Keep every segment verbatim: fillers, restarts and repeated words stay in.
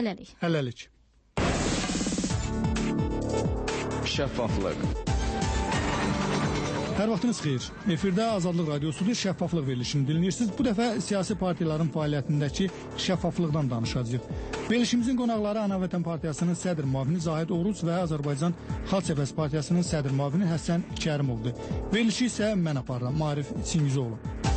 Hələlik. Hələlik. Şəffaflıq. Hər vaxtınız xeyir. Efirdə Azadlıq Radiosudur, şəffaflıq verilişini dinləyirsiniz. Bu dəfə siyasi partiyaların fəaliyyətindəki şəffaflıqdan danışacağıq. Verilişimizin qonaqları Ana Vətən Partiyasının sədr müavini Zahid Oruc və Azərbaycan Xalq Cəbhəsi Partiyasının sədr müavini Həsən Kərimovdur. Verilişi isə mən aparıram, Maarif Çingizoğlu.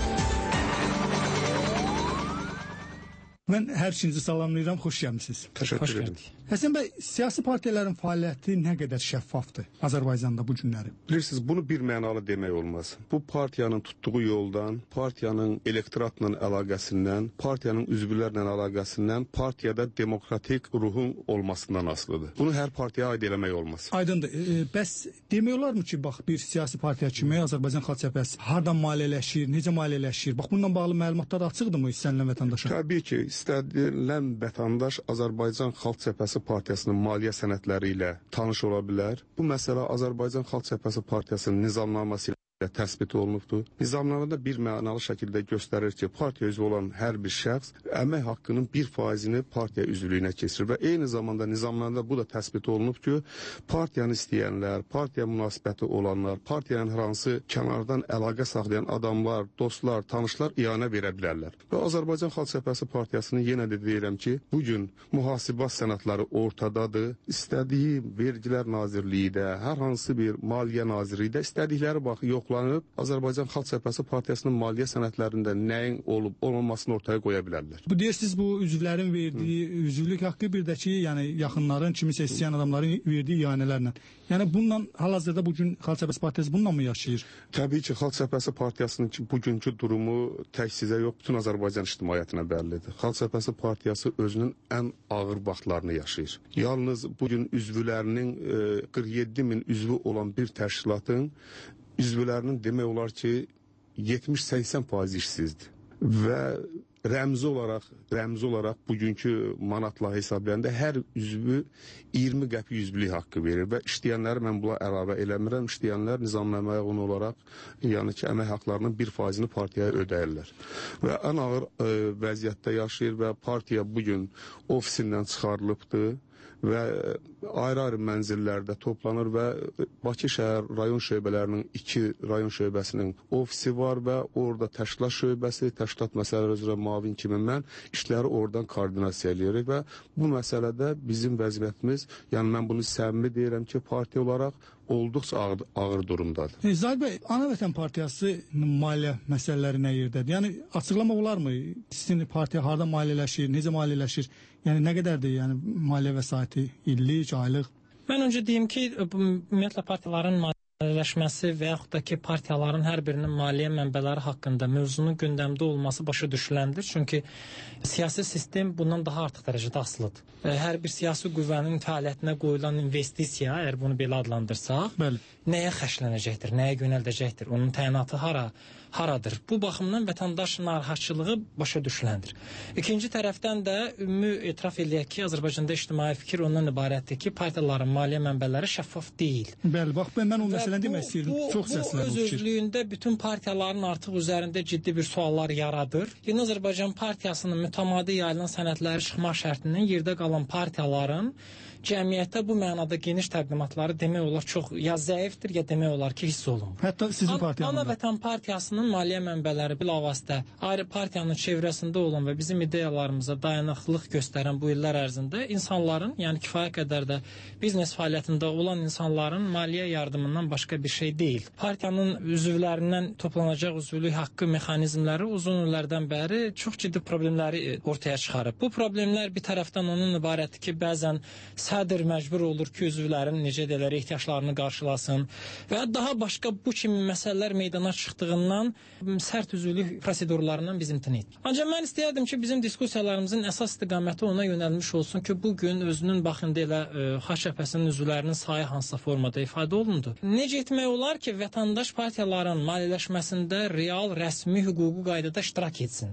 Mən hər ikinizi salamlayıram, xoş gəlmisiniz. Təşəkkür ederim. Həsən bəy, siyasi partiyaların fəaliyyəti nə qədər şəffafdır Azərbaycanda bu günləri? Bilirsiniz, bunu bir mənalı demək olmaz. Bu partiyanın tutduğu yoldan, partiyanın elektoratla əlaqəsindən, partiyanın üzvlərlə əlaqəsindən, partiyada demokratik ruhun olmasından asılıdır. Bunu hər partiyaya aid eləmək olmaz. Aydındır. E, bəs demək olarmı ki, bax bir siyasi partiya kimi Azərbaycan Xalq Cəbhəsi hardan maliyyələşir, necə maliyyələşir? Bax bununla bağlı məlumatlar açıqdırmı istənilən vətəndaşa? Təbii ki, istənilən vətəndaş Azərbaycan Xalq Cəbhəsi Partiyasının maliyyə sənədləri ilə tanış ola bilər. Bu məsələ Azərbaycan Xalq Cəbhəsi Partiyasının nizamnaməsi ilə təsbit olunubdur. Nizamnamada bir mənalı şəkildə göstərir ki, partiya üzvü olan hər bir şəxs əmək haqqının bir faizini partiya üzvlüyünə keçirir və eyni zamanda nizamnamada bu da təsbit olunub ki, partiyanı istəyənlər, partiya münasibəti olanlar, partiyanın hər hansı kənardan əlaqə saxlayan adamlar, dostlar, tanışlar iyanə verə bilərlər. Və Azərbaycan Xalq Cəbhəsi Partiyasının yenə də deyirəm ki, bugün mühasibat sənədləri ortadadır. İstədiyi Vergilər Nazirliyi də, hər hansı bir Maliyyə Nazirliyi də istədikləri bax yoxlanıb Azərbaycan Xalq Cəbhəsi Partiyasının maliyyə sənədlərində nəyin olub, olmamasını ortaya qoya bilərlər. Bu deyirsiniz, bu üzvlərin verdiyi Hı. üzvlük haqqı bir də ki, yəni yaxınların, kimisə istəyən adamların verdiyi iyanələrlə. Yəni bununla hal-hazırda bugün Xalq Cəbhəsi Partiyası bununla mı yaşayır? Təbii ki, Xalq Cəbhəsi Partiyasının ki, bugünkü durumu tək sizə yox, bütün Azərbaycan ictimaiyyətinə bəllidir. Xalq Cəbhəsi Partiyası özünün ən ağır vaxtlarını yaşayır. Yalnız bugün üzvlərinin e, qırx yeddi min üzvü olan bir təşkilatın üzvlərinin demək olar ki, yetmiş səksən faiz işsizdir. Və rəmzi olaraq, rəmzi olaraq bugünkü manatla hesablayanda hər üzvü iyirmi qəpik üzvlük haqqı verir və işləyənləri mən buna əlavə eləmirəm. İşləyənlər nizamnaməyə uyğun olaraq, yəni ki, əmək haqqlarının bir faizini partiyaya ödəyirlər. Və ən ağır e, vəziyyətdə yaşayır və partiya bugün ofisindən çıxarılıbdır və ayrı-ayrı mənzillərdə toplanır və Bakı şəhər rayon şöbələrinin iki rayon şöbəsinin ofisi var və orada təşkilat şöbəsi, təşkilat məsələləri üzrə müavin kimi mən işləri oradan koordinasiya edirik və bu məsələdə bizim vəziyyətimiz, yəni mən bunu səmimi deyirəm ki, partiya olaraq olduqca ağır, ağır durumdadır. E, Zahid bəy, Ana Vətən Partiyası maliyyə məsələləri nə yerdədir? Yəni açıqlamaq olarmı? Sizin partiya harda maliyyələşir, necə maliyyələşir? Yəni nə qədərdir? Yəni maliyyə vəsaiti illik, aylıq? Mən öncə deyim ki, ümumiyyətlə partiyaların maliyyələşməsi və yaxud da ki, partiyaların hər birinin maliyyə mənbələri haqqında mövzunun gündəmdə olması başa düşüləndir. Çünki siyasi sistem bundan daha artıq dərəcədə asılıdır. Hər bir siyasi qüvvənin fəaliyyətinə qoyulan investisiya, əgər bunu belə adlandırsaq, Bəli. nəyə xərclənəcəkdir, nəyə yönəldəcəkdir, onun təyinatı hara, haradır. Bu baxımdan vətəndaş narahatçılığı başa düşüləndir. İkinci tərəfdən də ümumi etiraf eləyək ki, Azərbaycanda ictimai fikir ondan ibarətdir ki, partiyaların maliyyə mənbələri şəffaf deyil. Bəli, bax mən o məsələni demək istəyirdim. Çox səslənir bu. Bu öz özlüyündə bütün partiyaların artıq üzərində ciddi bir suallar yaradır. Yeni Azərbaycan Partiyasının mütəmadi yayılan sənədləri çıxmaq şərtindən yerdə qalan partiyaların cəmiyyətdə bu mənada geniş təqdimatları demək olar çox ya zəifdir, ya demək olar ki, hiss olunmur. Hətta sizin partiyanızda. Ana Vətən Partiyasının maliyyə mənbələri bilavasitə ayrı partiyanın çevrəsində olan və bizim ideyalarımıza dayanıqlıq göstərən bu illər ərzində insanların, yəni kifayət qədər də biznes fəaliyyətində olan insanların maliyyə yardımından başqa bir şey deyil. Partiyanın üzvlərindən toplanacaq üzvlük haqqı mexanizmləri uzun illərdən bəri çox ciddi problemləri ortaya çıxarıb. Bu problemlər bir tərəfdən onun ibarətdir ki, bəzən sədr məcbur olur ki, üzvlərin necə deyirlər, ehtiyaclarını qarşılasın və daha başqa bu kimi məsələlər meydana çıxdığından sərt üzvlük prosedurlarından biz imtina etdik. Ancaq mən istəyərdim ki, bizim diskussiyalarımızın əsas istiqaməti ona yönəlmiş olsun ki, bugün özünün baxın elə Xalq Cəbhəsinin üzvlərinin sayı hansısa formada ifadə olundu. Necə etmək olar ki, vətəndaş partiyaların maliyyələşməsində real, rəsmi, hüquqi qaydada iştirak etsin?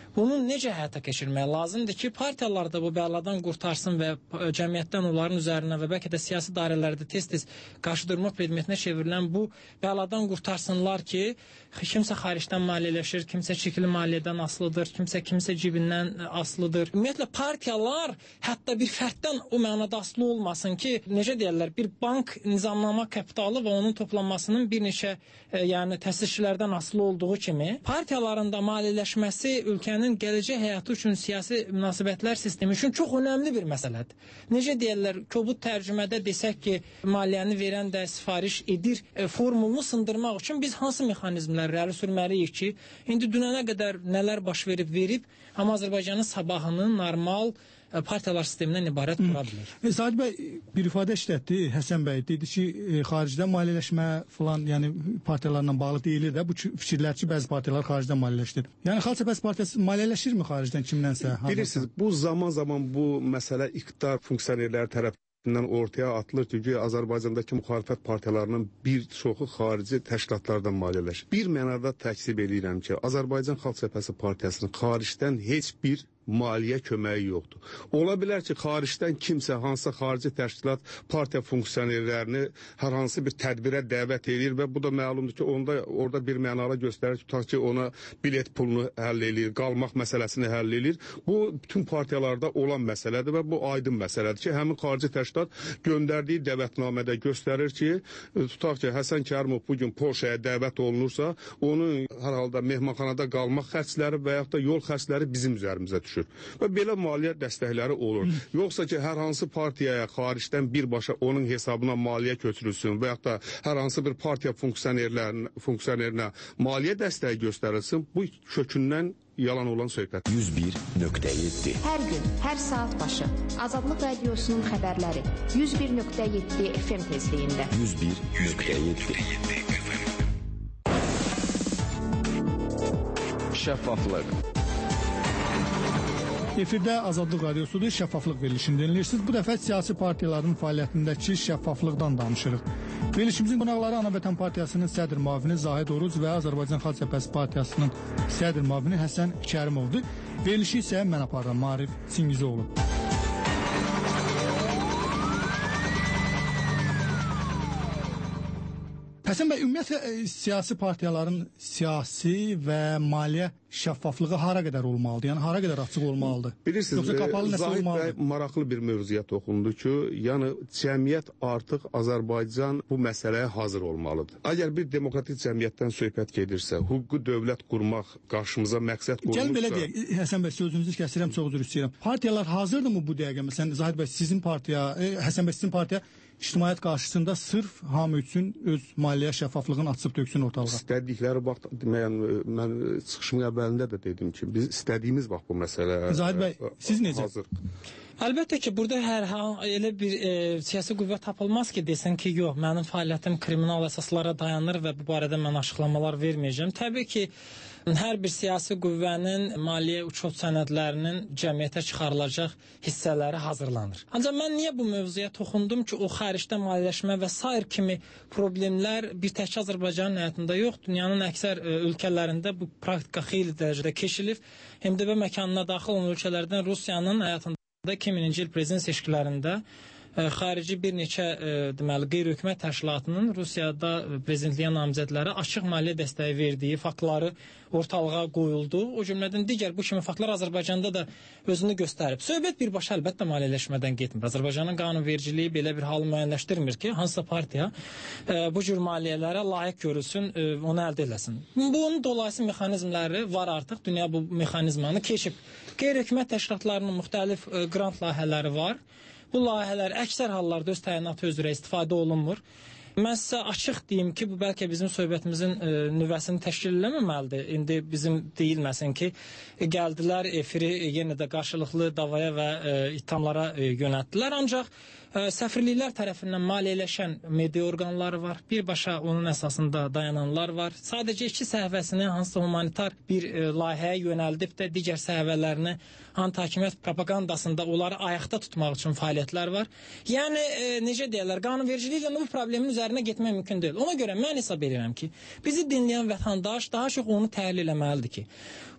bunu necə həyata keçirmək lazımdır ki, partiyalar da bu bəladan qurtarsın və cəmiyyətdən onların üzərinə və bəlkə də siyasi dairələrdə tez-tez qarşıdurma predmetinə çevrilən bu bəladan qurtarsınlar ki, kimsə xaricdən maliyyələşir, kimsə çirkli maliyyədən asılıdır, kimsə kimsə cibindən asılıdır. Ümumiyyətlə partiyalar hətta bir fərddən o mənada asılı olmasın ki, necə deyirlər, bir bank nizamnama kapitalı və onun toplanmasının bir neçə e, yəni təsisçilərdən asılı olduğu kimi partiyaların da maliyyələşməsi ölkənin gələcək həyatı üçün, siyasi münasibətlər sistemi üçün çox önəmli bir məsələdir. Necə deyirlər, kobud tərcümədə desək ki, maliyyəni verən də sifariş edir e, formulunu sındırmaq üçün biz hansı mexanizmləri irəli sürməliyik ki, indi dünənə qədər nələr baş verib verib, amma Azərbaycanın sabahını normal e, partiyalar sistemindən ibarət qura bilir. E, Sadi bəy bir ifadə işlətdi, Həsən bəy dedi ki, e, xaricdən maliyyələşmə falan, yəni partiyalarla bağlı deyilir də bu fikirlər ki, bəzi partiyalar xaricdən maliyyələşdir. Yəni Xalq Cəbhəsi partiyası maliyyələşirmi xaricdən kimdənsə? Bilirsiniz, bu zaman-zaman bu məsələ iqtidar funksionerləri tərəfindən ortaya atılır ki, Azərbaycandakı müxalifət partiyalarının bir çoxu xarici təşkilatlardan maliyyələşir. Bir mənada təksib edirəm ki, Azərbaycan Xalq Cəbhəsi partiyasının xaricdən heç bir maliyyə köməyi yoxdur. Ola bilər ki, xaricdən kimsə, hansısa xarici təşkilat partiya funksionerlərini hər hansı bir tədbirə dəvət edir və bu da məlumdur ki, onda orada bir mənalı göstərir, tutaq ki, ona bilet pulunu həll edir, qalmaq məsələsini həll edir. Bu bütün partiyalarda olan məsələdir və bu aydın məsələdir ki, həmin xarici təşkilat göndərdiyi dəvətnamədə göstərir ki, tutaq ki, Həsən Kərimov bugün Polşaya dəvət olunursa, onun hər halda mehmanxanada qalmaq xərcləri və yaxud da yol xərcləri bizim üzərimizə düşür. Və belə maliyyə dəstəkləri olur. Yoxsa ki, hər hansı partiyaya xaricdən birbaşa onun hesabına maliyyə köçürülsün və yaxud da hər hansı bir partiya funksionerlərinə maliyyə dəstəyi göstərilsin, bu kökündən yalan olan söhbət. yüz bir nöqtə yeddi. Hər gün, hər saat başı Azadlıq Radiosunun xəbərləri yüz bir nöqtə yeddi F M tezliyində. yüz bir nöqtə yeddi. Şəffaflıq. Efirdə Azadlıq Radiosudur, şəffaflıq verilişini dinləyirsiniz. Bu dəfə siyasi partiyaların fəaliyyətindəki şəffaflıqdan danışırıq. Verilişimizin qonaqları Ana Vətən Partiyasının sədr müavini Zahid Oruz və Azərbaycan Xalq Cəbhəsi Partiyasının sədr müavini Həsən Kərimovdur. Verilişi isə mən aparıram, Maarif Singizoğlu. Həsən bəy, ümumiyyətlə e, siyasi partiyaların siyasi və maliyyə şəffaflığı hara qədər olmalıdır? Yəni hara qədər açıq olmalıdır? Bilirsiniz, Zahid bəy maraqlı bir mövzuya toxundu ki, yəni cəmiyyət artıq Azərbaycan bu məsələyə hazır olmalıdır. Əgər bir demokratik cəmiyyətdən söhbət gedirsə, hüquqi dövlət qurmaq qarşımıza məqsəd qoyulmuşsa... Gəl belə deyək, Həsən bəy, sözünüzü kəsirəm, çox üzr istəyirəm. Partiyalar hazırdırmı bu dəqiqə? Məsələn, Zahid bəy, sizin partiya, e, Həsən bəy, sizin partiya ictimaiyyət qarşısında sırf hamı üçün öz maliyyə şəffaflığını açıb töksün ortalığa. İstədikləri vaxt, deməyən, mən çıxışımın əvvəlində də dedim ki, biz istədiyimiz vaxt bu məsələ Zahid bəy, siz necə? Hazır. Əlbəttə ki, burada hər elə bir e, siyasi qüvvə tapılmaz ki, desən ki, yox, mənim fəaliyyətim kriminal əsaslara dayanır və bu barədə mən açıqlamalar verməyəcəm. Təbii ki, hər bir siyasi qüvvənin maliyyə uçot sənədlərinin cəmiyyətə çıxarılacaq hissələri hazırlanır. Ancaq mən niyə bu mövzuya toxundum ki, o xaricdə maliyyələşmə və sair kimi problemlər bir tək Azərbaycanın həyatında yox, dünyanın əksər e, ölkələrində bu praktika xeyli dərəcədə keçilib. M D B məkanına daxil olan ölkələrdən Rusiyanın həyatında iki mininci il prezident seçkilərində ə, xarici bir neçə ə, deməli qeyri-hökumət təşkilatının Rusiyada prezidentliyə namizədləri açıq maliyyə dəstəyi verdiyi faktları ortalığa qoyuldu. O cümlədən digər bu kimi faktlar Azərbaycanda da özünü göstərib. Söhbət birbaşa əlbəttə maliyyələşmədən getmir. Azərbaycanın qanunvericiliyi belə bir halı müəyyənləşdirmir ki, hansısa partiya ə, bu cür maliyyələrə layiq görülsün, ə, onu əldə eləsin. Bunun dolayısı mexanizmləri var artıq. Dünya bu mexanizmanı keçib. Qeyri-hökumət təşkilatlarının müxtəlif ə, qrant layihələri var. Bu layihələr əksər hallarda öz təyinatı üzrə istifadə olunmur. Mən sizə açıq deyim ki, bu bəlkə bizim söhbətimizin e, nüvəsini təşkil eləməməlidir. İndi bizim deyilməsin ki, e, gəldilər efiri e, yenə də qarşılıqlı davaya və e, ithamlara e, yönəltdilər. Ancaq e, səfirliklər tərəfindən maliyyələşən media orqanları var. Birbaşa onun əsasında dayananlar var. Sadəcə iki səhifəsini hansısa humanitar bir e, layihəyə yönəldib də digər səhifələrini anti-hakimiyyət propagandasında onları ayaqda tutmaq üçün fəaliyyətlər var. Yəni e, necə deyirlər, qanunvericiliklə bu problemin üzərinə getmək mümkün deyil. Ona görə mən hesab edirəm ki, bizi dinləyən vətəndaş daha çox onu təhlil eləməlidir ki,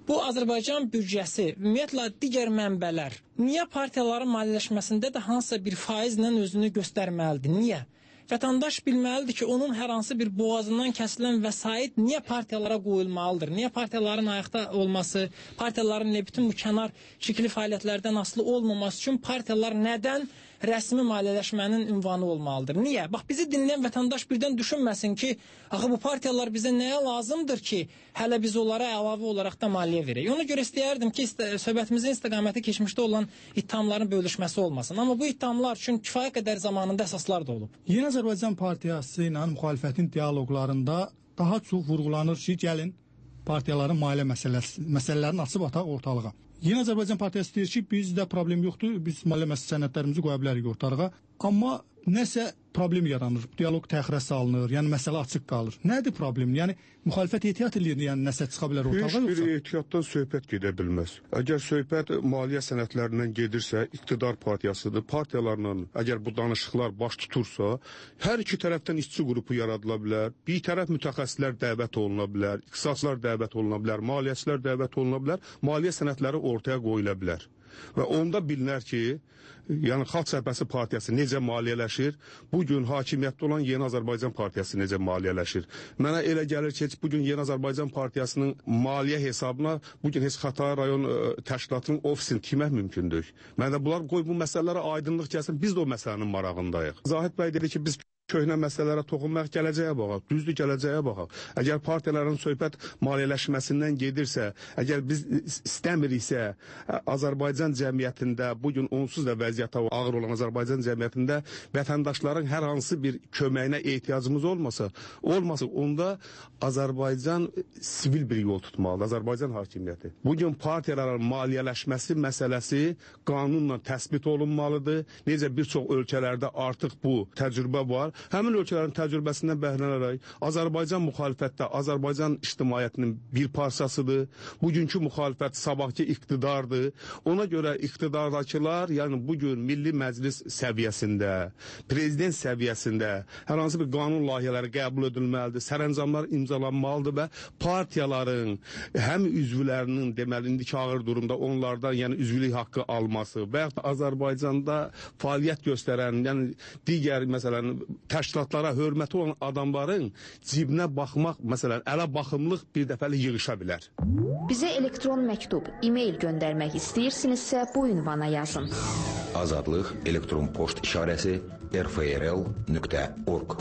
bu Azərbaycan büdcəsi, ümumiyyətlə digər mənbələr niyə partiyaların maliyyələşməsində də hansısa bir faizlə özünü göstərməlidir? Niyə? Vətəndaş bilməlidir ki, onun hər hansı bir boğazından kəsilən vəsait niyə partiyalara qoyulmalıdır? Niyə partiyaların ayaqda olması, partiyaların bütün bu kənar şəkilli fəaliyyətlərdən asılı olmaması üçün partiyalar nədən rəsmi maliyyələşmənin ünvanı olmalıdır? Niyə? Bax, bizi dinləyən vətəndaş birdən düşünməsin ki, axı bu partiyalar bizə nəyə lazımdır ki, hələ biz onlara əlavə olaraq da maliyyə verək. Ona görə istəyərdim ki, söhbətimizin istiqaməti keçmişdə olan ittihamların bölüşməsi olmasın. Amma bu ittihamlar üçün kifayət qədər zamanında əsaslar da olub. Yeni Azərbaycan Partiyası ilə müxalifətin dialoqlarında daha çox vurğulanır ki, gəlin partiyaların maliyyə məsələsi, məsələlərini açıb ataq ortalığa. Yeni Azərbaycan Partiyası deyir ki, bizdə problem yoxdur, biz maliyyə sənədlərimizi qoya bilərik ortalığa. Amma nəsə problem yaranır, dialoq təxirə salınır, yəni məsələ açıq qalır. Nədir problem? Yəni müxalifət ehtiyat edir, yəni nəsə çıxa bilər ortalığa yoxsa? Heç bir ehtiyatdan söhbət gedə bilməz. Əgər söhbət maliyyə sənədlərindən gedirsə, iqtidar partiyasıdır. Partiyalarla əgər bu danışıqlar baş tutursa, hər iki tərəfdən işçi qrupu yaradıla bilər, bir tərəf mütəxəssislər dəvət oluna bilər, iqtisadçılar dəvət oluna bilər, maliyyəçilər dəvət oluna bilər, maliyyə sənədləri ortaya qoyula bilər. Və onda bilinər ki, yəni Xalq Cəbhəsi Partiyası necə maliyyələşir, bugün hakimiyyətdə olan Yeni Azərbaycan Partiyası necə maliyyələşir. Mənə elə gəlir ki, bugün Yeni Azərbaycan Partiyasının maliyyə hesabına bugün heç Xətai rayon ə, təşkilatının ofisini tikmək mümkündür. Mənə bunlar qoy bu məsələlərə aydınlıq gəlsin, biz də o məsələnin marağındayıq. Zahid bəy dedi ki, biz köhnə məsələlərə toxunmaq gələcəyə baxaq, düzdür gələcəyə baxaq. Əgər partiyaların söhbət maliyyələşməsindən gedirsə, əgər biz istəmiriksə, Azərbaycan cəmiyyətində, bugün onsuz da vəziyyətə ağır olan Azərbaycan cəmiyyətində vətəndaşların hər hansı bir köməyinə ehtiyacımız olmasa, olmasa onda Azərbaycan sivil bir yol tutmalıdır, Azərbaycan hakimiyyəti. Bugün partiyaların maliyyələşməsi məsələsi qanunla təsbit olunmalıdır. Necə bir çox ölkələrdə artıq bu təcrübə var. Həmin ölkələrin təcrübəsindən bəhrələnərək Azərbaycan müxalifətdə Azərbaycan ictimaiyyətinin bir parçasıdır. Bugünkü müxalifət sabahki iqtidardır. Ona görə iqtidardakılar, yəni bugün Milli Məclis səviyyəsində, prezident səviyyəsində hər hansı bir qanun layihələri qəbul edilməlidir, sərəncamlar imzalanmalıdır və partiyaların həm üzvlərinin deməli indiki ağır durumda onlardan yəni üzvlük haqqı alması və yaxud da Azərbaycanda fəaliyyət göstərən, yəni digər məsələn təşkilatlara hörməti olan adamların cibinə baxmaq, məsələn, ələ baxımlıq bir dəfəlik yığışa bilər. Bizə elektron məktub, e-mail göndərmək istəyirsinizsə bu ünvana yazın. Azadlıq elektron poçt işarəsi r f r l nöqtə org.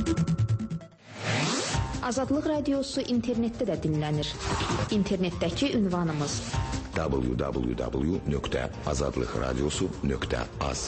Azadlıq radiosu internetdə də dinlənir. İnternetdəki ünvanımız w w w nöqtə azadlıq radiosu nöqtə az.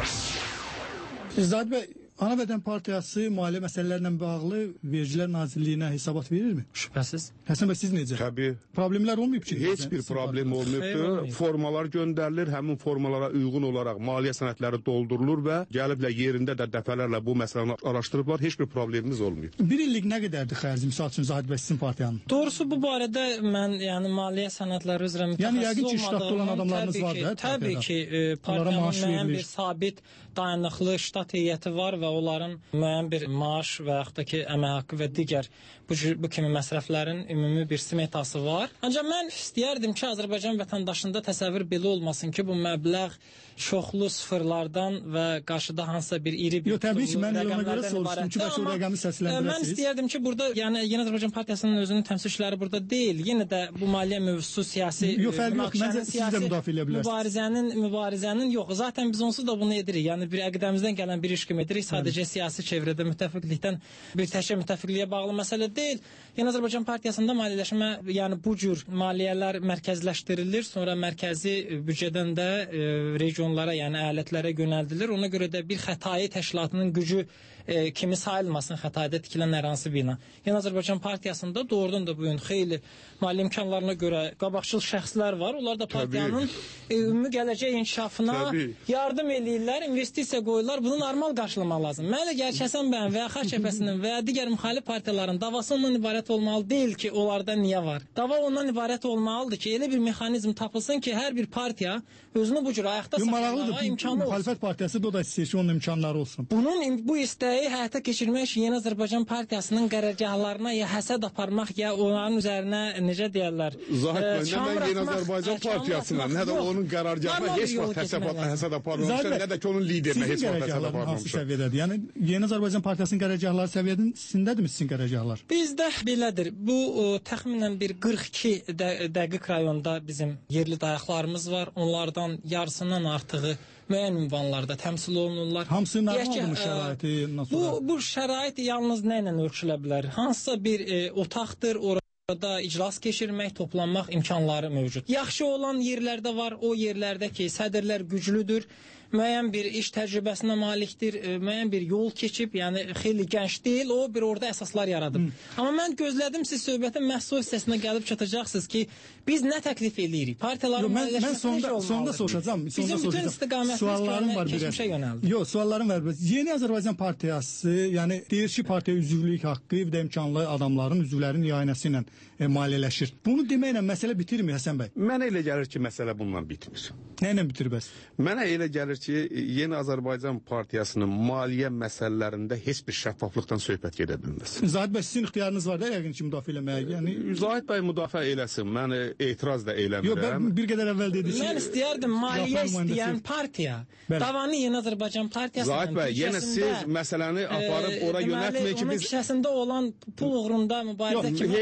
Zahid bəy, Ana Vətən Partiyası maliyyə məsələlərlə bağlı Vergilər Nazirliyinə hesabat verirmi? Şübhəsiz. Həsən bəy, siz necə? Təbii. Problemlər olmayıb ki? Heç bir problem olmayıbdır. Formalar göndərilir, həmin formalara uyğun olaraq maliyyə sənədləri doldurulur və gəliblər yerində də dəfələrlə bu məsələni araşdırıblar. Heç bir problemimiz olmayıb. Bir illik nə qədərdir xərci, misal üçün Zahid bəy sizin partiyanın? Doğrusu bu barədə mən yəni maliyyə sənədləri üzrə mütəxəssis yəni, yəqin ki, ştatda olan adamlarınız var da? Təbii ki, e, partiyanın müəyyən bir sabit dayanıqlı ştat heyəti var və onların müəyyən bir maaş və yaxud da ki, əmək haqqı və digər bu, bu kimi məsrəflərin ümumi bir smetası var. Ancaq mən istəyərdim ki, Azərbaycan vətəndaşında təsəvvür belə olmasın ki, bu məbləğ çoxlu sıfırlardan və qarşıda hansısa bir iri bir Yox, təbii ki, mən ona görə soruşdum ki, bəlkə o rəqəmi səsləndirəsiniz. Mən istəyərdim ki, burada, yəni Yeni Azərbaycan Partiyasının özünün təmsilçiləri burada deyil. Yenə də bu maliyyə mövzusu siyasi yox, fərqi yox, məncə siz də müdafiə edə bilərsiniz. Mübarizənin, mübarizənin yox. Zaten biz onsuz da bunu edirik. Yəni bir əqidəmizdən gələn bir iş kimi edirik. Sadəcə siyasi çevrədə müttəfiqlikdən bir təkcə müttəfiqliyə bağlı məsələ deyil. Yeni Azərbaycan Partiyasında maliyyələşmə, yəni bu cür maliyyələr mərkəzləşdirilir, sonra mərkəzi büdcədən də e, regionlara, yəni əyalətlərə yönəldilir. Ona görə də bir Xətai təşkilatının gücü e, kimi sayılmasın Xətaidə tikilən hər hansı bina. Yeni Azərbaycan Partiyasında doğrudan da bu gün xeyli maliyyə imkanlarına görə qabaqcıl şəxslər var. Onlar da partiyanın e, ümumi gələcək inkişafına Təbii. yardım eləyirlər, investisiya qoyurlar. Bunu normal qarşılamaq lazım. Mən də gəl Həsən bəyin və ya Xalq Cəbhəsinin və ya digər müxalif partiyaların davası ondan ibarət olmalı deyil ki, onlarda niyə var. Dava ondan ibarət olmalıdır ki, elə bir mexanizm tapılsın ki, hər bir partiya özünü bu cür ayaqda saxlamağa imkanı olsun. Müxalifət partiyası da o da istəyir ki, onun imkanları olsun. Bunun bu istəyi məsələyi həyata keçirmək üçün Yeni Azərbaycan Partiyasının qərargahlarına ya həsəd aparmaq, ya onların üzərinə necə deyirlər? Zahid bəy, nə mən Yeni Azərbaycan Partiyasına, nə də onun qərargahına heç vaxt həsəd aparmamışam, nə də ki onun liderinə heç vaxt həsəd aparmamışam. Yəni Yeni Azərbaycan Partiyasının qərargahları səviyyəsindədirmi sizin qərargahlar? Bizdə belədir. Bu o, təxminən bir qırx iki də, dəqiq rayonda bizim yerli dayaqlarımız var. Onlardan yarısından artığı müəyyən ünvanlarda təmsil olunurlar. Hamısı normaldır şəraiti? Bu, bu şərait yalnız nə ilə ölçülə bilər? Hansısa bir e, otaqdır, orada iclas keçirmək, toplanmaq imkanları mövcud. Yaxşı olan yerlərdə var, o yerlərdə ki, sədrlər güclüdür, müəyyən bir iş təcrübəsinə malikdir, e, müəyyən bir yol keçib, yəni xeyli gənc deyil, o bir orada əsaslar yaradıb. Hmm. Amma mən gözlədim, siz söhbətin məhsul hissəsinə gəlib çatacaqsınız ki, biz nə təklif edirik? Partiyaların maliyyələşməsi necə olmalıdır? Mən sonda soruşacağım. Bizim bütün istiqamətimiz keçmişə yönəldi. Yox, suallarım var. Yeni Azərbaycan Partiyası, yəni deyir ki, partiya üzvlük haqqı və imkanlı adamların, üzvlərin ianəsi ilə e, maliyyələşir. Bunu deməklə məsələ bitirmir Həsən bəy? Mənə elə gəlir ki, məsələ bununla bitmir. Nə ilə bitir bəs? Mənə elə gəlir ki, Yeni Azərbaycan Partiyasının maliyyə məsələlərində heç bir şəffaflıqdan söhbət gedə bilməz. Zahid bəy, sizin ixtiyarınız var da yəqin ki, müdafiə eləməyə. Yəni Zahid bəy müdafiə eləsin. Mən etiraz da eləmirəm. Yox, mən bir qədər əvvəl dedim. Mən istəyərdim maliyyə istəyən partiya. Davanı Yeni Azərbaycan Partiyasının Zahid bəy, yenə siz məsələni aparıb ora yönəltmək ki, biz onun kişəsində olan pul uğrunda mübarizə kimi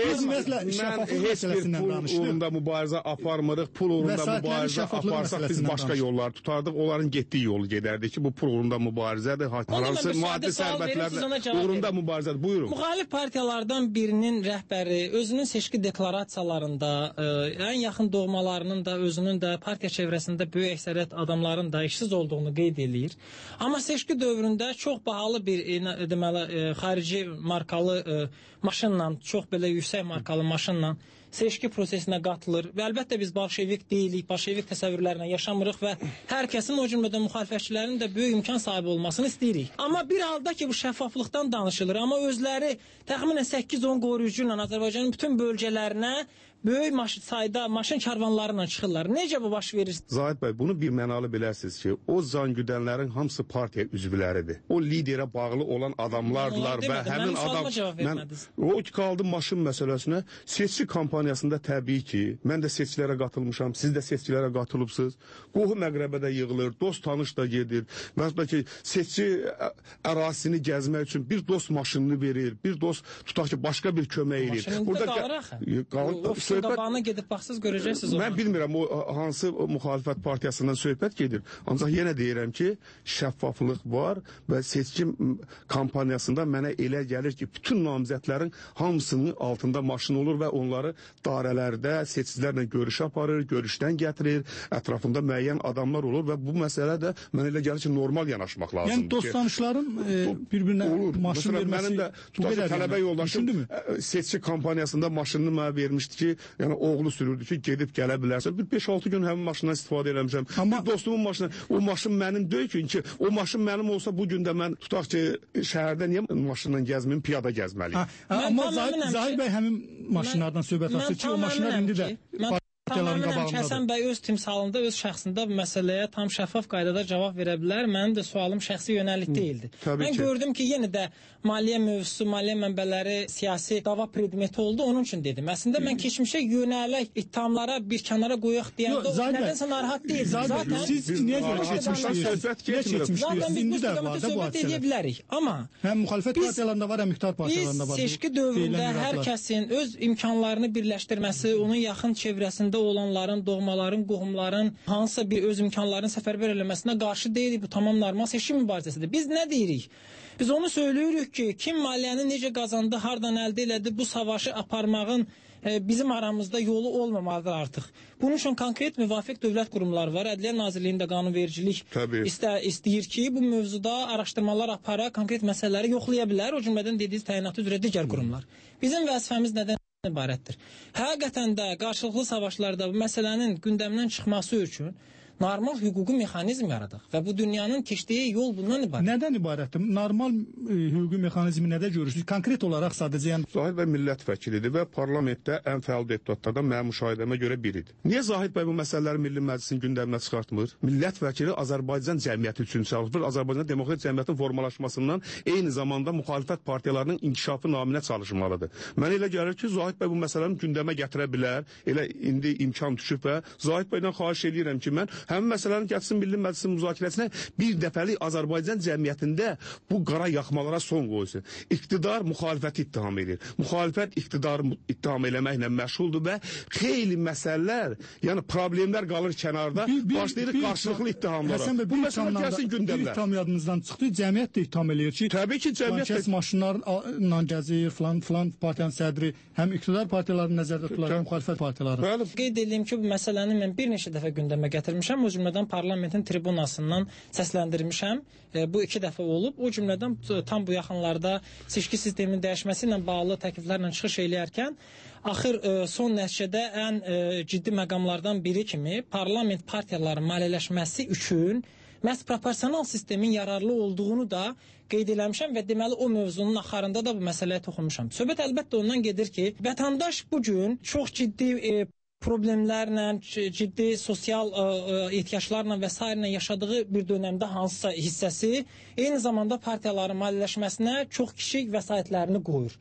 mən heç bir pul uğrunda mübarizə aparmırıq. Pul uğrunda mübarizə aparsaq biz başqa yollar tutardık. Onların getdiyi yolu gedərdi ki, bu pul uğrunda mübarizədir. Hansı maddi sərvətlərlə uğrunda mübarizədir. Buyurun. Müxalif partiyalardan birinin rəhbəri özünün seçki deklarasiyalarında, ə, ən yaxın doğmalarının da, özünün də partiya çevrəsində böyük əksəriyyət adamların da işsiz olduğunu qeyd eləyir. Amma seçki dövründə çox bahalı bir ə, deməli ə, xarici markalı ə, maşınla, çox belə yüksək markalı maşınla seçki prosesinə qatılır və əlbəttə biz bolşevik deyilik, bolşevik təsəvvürlərinə yaşamırıq və hər kəsin, o cümlədən müxalifətçilərin də böyük imkan sahibi olmasını istəyirik. Amma bir halda ki, bu şəffaflıqdan danışılır, amma özləri təxminən səkkiz on qoruyucu ilə Azərbaycanın bütün bölgələrinə böyük maş sayda maşın karvanlarıyla çıxırlar. Necə bu baş verir? Zahid bəy, bunu bir mənalı bilərsiniz ki, o zangüdənlərin hamısı partiya üzvləridir. O liderə bağlı olan adamlardılar və həmin adam... Mən, o qaldı maşın məsələsinə. Seçki kampaniyasında təbii ki, mən də seçkilərə qatılmışam, siz də seçkilərə qatılıbsınız. Qohum əqrəbədə yığılır, dost tanış da gedir. Məsələn ki, seçki ərazisini gəzmək üçün bir dost maşınını verir, bir dost tutaq ki, başqa bir kömək edir. Maşınında qalır axı. Qabağına gedib baxsız görəcəksiniz onu. Mən bilmirəm o hansı müxalifət partiyasından söhbət gedir. Ancaq yenə deyirəm ki, şəffaflıq var və seçki kampaniyasında mənə elə gəlir ki, bütün namizədlərin hamısının altında maşın olur və onları dairələrdə seçicilərlə görüş aparır, görüşdən gətirir, ətrafında müəyyən adamlar olur və bu məsələ də mənə elə gəlir ki, normal yanaşmaq lazımdır. Yəni dost tanışların e, bir-birinə maşın verməsi... Mənim də tutaq, tələbə yoldaşım seçki kampaniyasında maşınını mənə vermişdi ki, yəni oğlu sürürdü ki, gedib gələ bilərsən. Bir beş altı gün həmin maşından istifadə eləmişəm. Amma bir dostumun maşını, o maşın mənim deyil ki, o maşın mənim olsa bu gün də mən tutaq ki, şəhərdə niyə maşınla gəzməyim, piyada gəzməliyim. Amma Zahid bəy həmin maşınlardan söhbət açır ki, o maşınlar indi də Tamamilə Həsən bəy öz timsalında, öz şəxsində bu məsələyə tam şəffaf qaydada cavab verə bilər. Mənim də sualım şəxsi yönəlik deyildi. Tabii mən ki. gördüm ki, yenə də maliyyə mövzusu, maliyyə mənbələri siyasi dava predmeti oldu. Onun üçün dedim. Əslində mən keçmişə yönələk ittihamlara bir kənara qoyaq deyəndə o nədənsə narahat deyildim. Zaten siz niyə görə keçmişləyirsiniz? Zaten biz bu istiqamətdə söhbət edə bilərik. Amma həm müxalifət partiyalarında var, həm iqtidar partiyalarında var. Biz seçki dövründə hər kəsin öz imkanlarını birləşdirməsi, onun yaxın çevrəsində olanların, doğmaların, qohumların hansısa bir öz imkanlarını səfərbər eləməsinə qarşı deyilik. Bu tamam normal seçki mübarizəsidir. Biz nə deyirik? Biz onu söyləyirik ki, kim maliyyəni necə qazandı, hardan əldə elədi, bu savaşı aparmağın e, bizim aramızda yolu olmamalıdır artıq. Bunun üçün konkret müvafiq dövlət qurumları var. Ədliyyə Nazirliyində qanunvericilik istə, istəyir ki, bu mövzuda araşdırmalar apara, konkret məsələləri yoxlaya bilər. O cümlədən dediyiniz təyinatı üzrə digər qurumlar. Bizim vəzifəmiz nədən ibarətdir? Həqiqətən də qarşılıqlı savaşlarda bu məsələnin gündəmdən çıxması üçün normal hüquqi mexanizm yaradıq və bu dünyanın keçdiyi yol bundan ibarət. Nədən ibarətdir? Normal e, hüquqi mexanizmi nədə görürsünüz? Konkret olaraq sadəcə yəni Zahid bəy millət vəkilidir və parlamentdə ən fəal deputatlardan mənim müşahidəmə görə biridir. Niyə Zahid bəy bu məsələləri Milli Məclisin gündəminə çıxartmır? Millət vəkili Azərbaycan cəmiyyəti üçün çalışır. Azərbaycan demokratik cəmiyyətin formalaşmasından eyni zamanda müxalifət partiyalarının inkişafı naminə çalışmalıdır. Mənə elə gəlir ki, Zahid bəy bu məsələni gündəmə gətirə bilər. Elə indi imkan düşüb və Zahid bəydən xahiş edirəm ki, mən həmin məsələni gətirsin Milli Məclisin müzakirəsinə bir dəfəlik Azərbaycan cəmiyyətində bu qara yaxmalara son qoysun. İqtidar müxalifəti ittiham edir. Müxalifət iqtidarı ittiham eləməklə məşğuldur və xeyli məsələlər, yəni problemlər qalır kənarda, başlayır qarşılıqlı ittihamlara. Bu məsələ gəlsin gündəmə. Bir ittiham yadınızdan çıxdı, cəmiyyət də ittiham eləyir ki, təbii ki, cəmiyyət kəs maşınlarla gəzir, falan filan partiyanın sədri, həm iqtidar partiyalarını nəzərdə tuturlar, həm müxalifət partiyaları. Bəli. Qeyd edeyim ki, bu məsələni mən bir neçə dəfə gündəmə gətirmişəm, o cümlədən parlamentin tribunasından səsləndirmişəm. E, bu iki dəfə olub. O cümlədən tam bu yaxınlarda seçki sisteminin dəyişməsi ilə bağlı təkliflərlə çıxış eləyərkən axır e, son nəticədə ən e, ciddi məqamlardan biri kimi parlament partiyalarının maliyyələşməsi üçün məhz proporsional sistemin yararlı olduğunu da qeyd eləmişəm və deməli o mövzunun axarında da bu məsələyə toxunmuşam. Söhbət əlbəttə ondan gedir ki, vətəndaş bu gün çox ciddi e, problemlərlə, ciddi sosial ə, ə, ehtiyaclarla və s. yaşadığı bir dönəmdə hansısa hissəsi eyni zamanda partiyaların maliyyələşməsinə çox kiçik vəsaitlərini qoyur.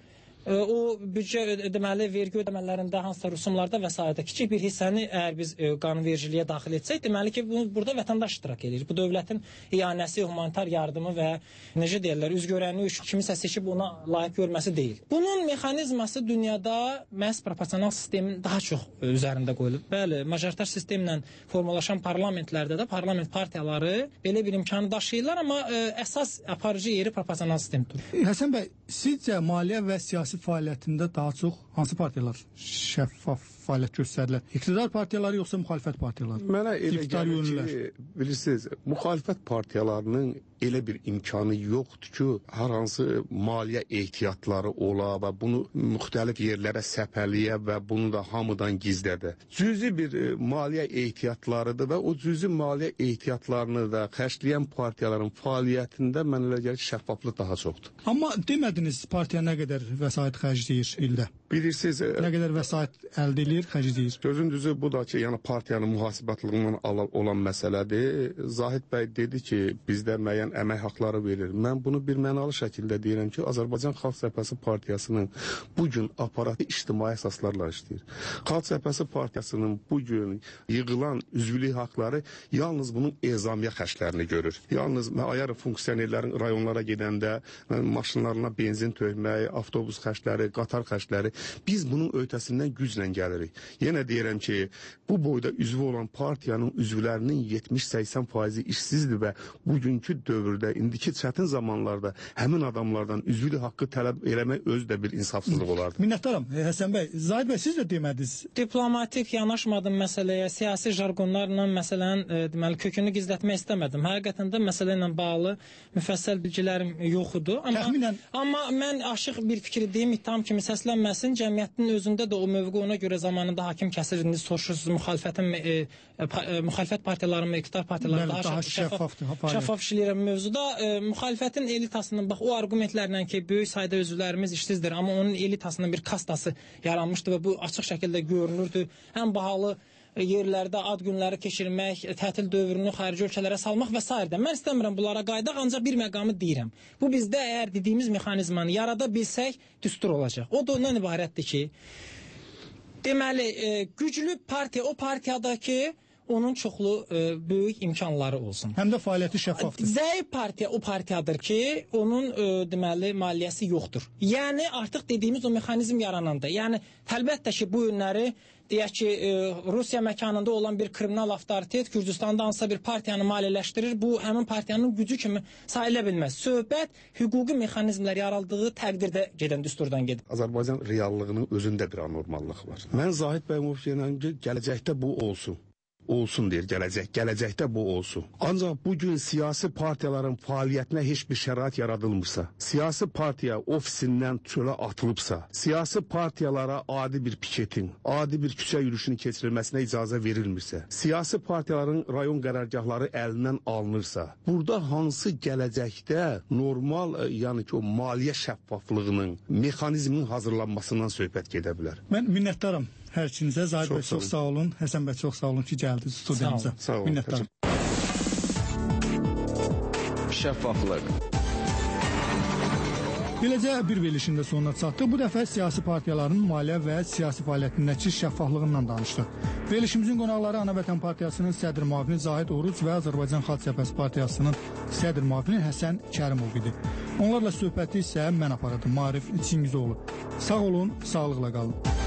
O büdcə deməli vergi ödəmələrində hansısa rüsumlarda və s. kiçik bir hissəni əgər biz e, qanunvericiliyə daxil etsək, deməli ki, bunu burada vətəndaş iştirak edir. Bu dövlətin iyanəsi, humanitar yardımı və necə deyirlər, üzgörənliyi üçün kimisə seçib ona layiq görməsi deyil. Bunun mexanizması dünyada məhz proporsional sistemin daha çox üzərində qoyulub. Bəli, majoritar sistemlə formalaşan parlamentlərdə də parlament partiyaları belə bir imkanı daşıyırlar, amma e, əsas aparıcı yeri proporsional sistemdir. Həsən bəy, sizcə maliyyə və siyasi fəaliyyətində daha çox hansı partiyalar şəffaf fəaliyyət göstərirlər? İqtidar partiyaları yoxsa müxalifət partiyaları? Mənə elə gəlir ki, bilirsiniz, müxalifət partiyalarının elə bir imkanı yoxdur ki, hər hansı maliyyə ehtiyatları ola və bunu müxtəlif yerlərə səpəliyə və bunu da hamıdan gizlədə. Cüzi bir e, maliyyə ehtiyatlarıdır və o cüzi maliyyə ehtiyatlarını da xərcləyən partiyaların fəaliyyətində mənə elə gəlir ki, şəffaflıq daha çoxdur. Amma demədiniz partiya nə qədər vəsait xərcləyir ildə? Bilirsiniz, e, nə qədər vəsait əldə edir, xərcləyir? Sözün düzü bu da ki, yəni partiyanın mühasibatlığından olan məsələdir. Zahid bəy dedi ki, bizdə müəyyən əmək haqları verir. Mən bunu bir mənalı şəkildə deyirəm ki, Azərbaycan Xalq Cəbhəsi Partiyasının bugün aparatı ictimai əsaslarla işləyir. Xalq Cəbhəsi Partiyasının bugün yığılan üzvlük haqları yalnız bunun ezamiyə xərclərini görür. Yalnız ayarı funksionerlərin rayonlara gedəndə maşınlarına benzin tökmək, avtobus xərcləri, qatar xərcləri, biz bunun ötəsindən güclə gəlirik. Yenə deyirəm ki, bu boyda üzvü olan partiyanın üzvlərinin yetmiş səksən faizi işsizdir və bugünkü dövrdə, indiki çətin zamanlarda həmin adamlardan üzvlük haqqı tələb eləmək özü də bir insafsızlıq olardı. Minnətdaram. E, Həsən bəy, Zahid bəy, siz də demədiniz. Diplomatik yanaşmadım məsələyə, siyasi jargonlarla məsələnin e, deməli kökünü gizlətmək istəmədim. Həqiqətən də məsələ ilə bağlı müfəssəl bilgilərim yox idi. Amma, Təxminən... amma mən aşıq bir fikri deyim, ittiham kimi səslənməsin. Cəmiyyətin özündə də o mövqe ona görə zamanında hakim kəsir. İndi soruşursunuz, müxalifətin e, e, müxalifət partiyaları mı, iqtidar partiyaları Bəli, daha, daha şəffaf, şəffaf işləyirəm mövzuda. E, müxalifətin elitasının, bax o argumentlərlə ki, böyük sayda üzvlərimiz işsizdir, amma onun elitasının bir kastası yaranmışdı və bu açıq şəkildə görünürdü. Ən bahalı yerlərdə ad günləri keçirmək, tətil dövrünü xarici ölkələrə salmaq və s. Mən istəmirəm bunlara qaydaq, ancaq bir məqamı deyirəm. Bu bizdə əgər dediyimiz mexanizmanı yarada bilsək, düstur olacaq. O da ondan ibarətdir ki, deməli, e, güclü partiya, o partiyadakı onun çoxlu e, böyük imkanları olsun. Həm də fəaliyyəti şəffafdır. Zəif partiya o partiyadır ki, onun e, deməli maliyyəsi yoxdur. Yəni artıq dediyimiz o mexanizm yarananda, yəni əlbəttə ki, bu günləri deyək ki, e, Rusiya məkanında olan bir kriminal avtoritet Gürcüstanda hansısa bir partiyanı maliyyələşdirir, bu həmin partiyanın gücü kimi sayıla bilməz. Söhbət hüquqi mexanizmlər yaraldığı təqdirdə gedən düsturdan gedir. Azərbaycan reallığının özündə bir anormallıq var. Mən Zahid bəy Muftiyyənə gələcəkdə bu olsun. olsun deyir gələcək. Gələcəkdə bu olsun. Ancaq bugün siyasi partiyaların fəaliyyətinə heç bir şərait yaradılmırsa, siyasi partiya ofisindən çölə atılıbsa, siyasi partiyalara adi bir piketin, adi bir küçə yürüyüşünün keçirilməsinə icazə verilmirsə, siyasi partiyaların rayon qərargahları əlindən alınırsa, burada hansı gələcəkdə normal, yəni ki, o maliyyə şəffaflığının, mexanizminin hazırlanmasından söhbət gedə bilər. Mən minnətdaram hər ikinizə. Zahid bəy, çox sağ olun. Həsən bəy, çox sağ olun ki, gəldiniz studiyamıza. Sağ olun. Minnətdaram. Şəffaflıq. Beləcə bir verilişində sonuna çatdıq. Bu dəfə siyasi partiyaların maliyyə və siyasi fəaliyyətindəki şəffaflığından danışdıq. Verilişimizin qonaqları Ana Vətən Partiyasının sədr müavini Zahid Oruc və Azərbaycan Xalq Cəbhəsi Partiyasının sədr müavini Həsən Kərimov idi. Onlarla söhbəti isə mən apardım, Maarif Çingizoğlu. Sağ olun, sağlıqla qalın.